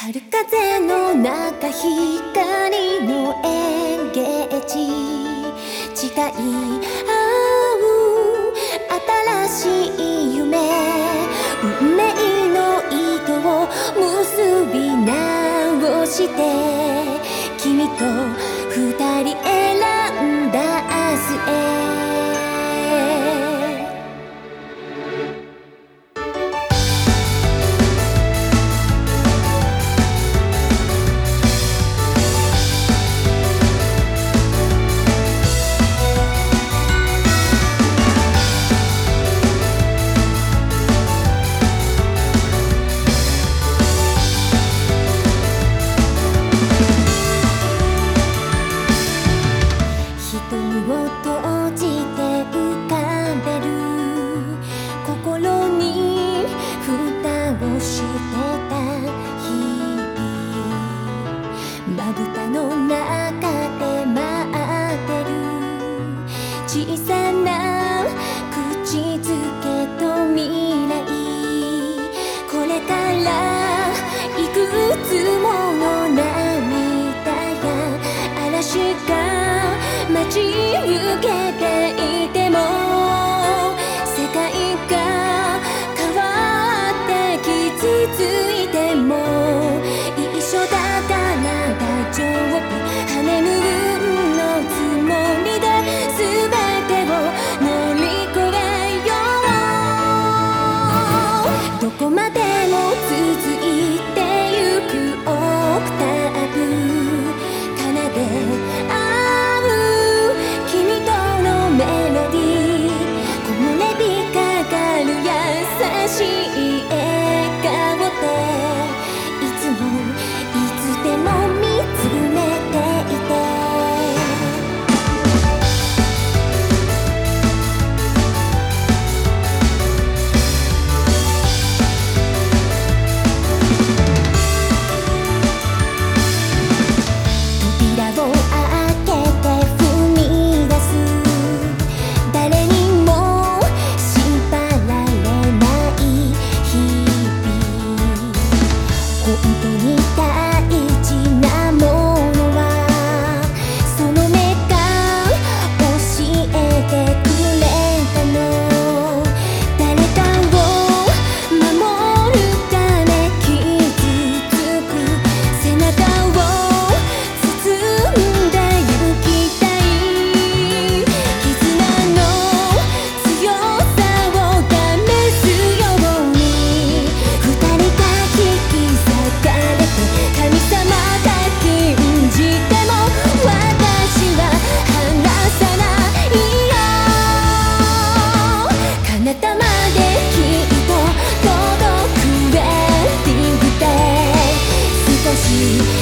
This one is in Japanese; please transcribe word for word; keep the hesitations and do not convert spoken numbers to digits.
春風の中光の演芸地誓い合う新しい夢運命の糸を結び直して君と二人選んだ明日へ閉じて浮かべる心に蓋をしてた日々まぶたの中で待ってる小さな口づけと未来これからいくつもの涙や嵐が待ち受けていても世界が変わって傷ついても一緒だから大丈夫ハネムーンのつもりで全てを乗り越えようどこまでも続いてゆくオクターブ奏でメロディー木漏れ日かかる優しい笑顔でいつもいつでも見つめていて扉を開けて踏み出す本当に大事なものはその目が教えてくれたの誰かを守るため傷つく背中を包んでゆきたい絆の強さを試すように二人が引き神様が禁じても私は離さないよ彼方まできっと届くエンディングで少し